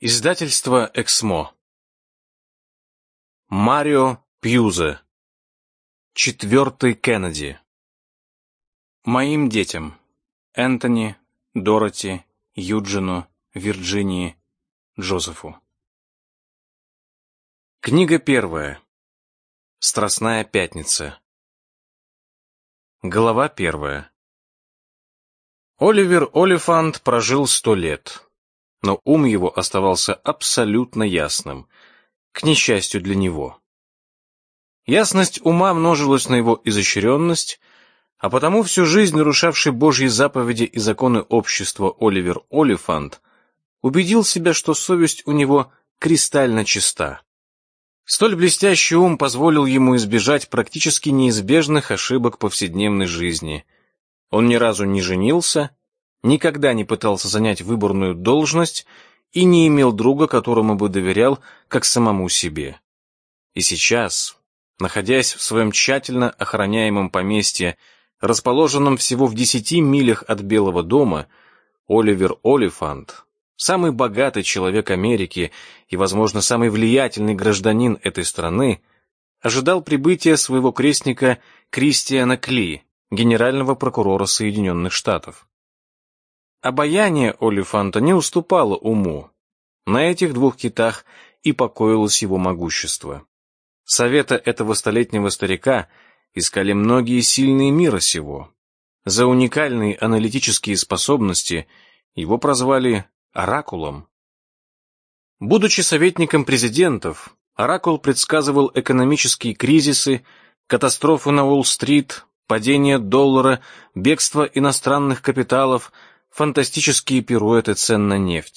Издательство «Эксмо». Марио Пьюзе. Четвертый Кеннеди. Моим детям. Энтони, Дороти, Юджину, Вирджинии, Джозефу. Книга первая. Страстная пятница. Глава первая. Оливер Олифант прожил 100 лет, но ум его оставался абсолютно ясным, к несчастью для него. Ясность ума множилась на его изощренность, а потому всю жизнь нарушавший Божьи заповеди и законы общества Оливер Олифант убедил себя, что совесть у него кристально чиста. Столь блестящий ум позволил ему избежать практически неизбежных ошибок повседневной жизни. Он ни разу не женился, никогда не пытался занять выборную должность и не имел друга, которому бы доверял, как самому себе. И сейчас, находясь в своем тщательно охраняемом поместье, расположенном всего в 10 милях от Белого дома, Оливер Олифант, самый богатый человек Америки и, возможно, самый влиятельный гражданин этой страны, ожидал прибытия своего крестника Кристиана Кли, генерального прокурора Соединенных Штатов. Обаяние Олифанта не уступало уму. На этих двух китах и покоилось его могущество. Совета этого столетнего старика искали многие сильные мира сего. За уникальные аналитические способности его прозвали «Оракулом». Будучи советником президентов, Оракул предсказывал экономические кризисы, катастрофы на Уолл-стрит, падение доллара, бегство иностранных капиталов, фантастические пируэты цен на нефть.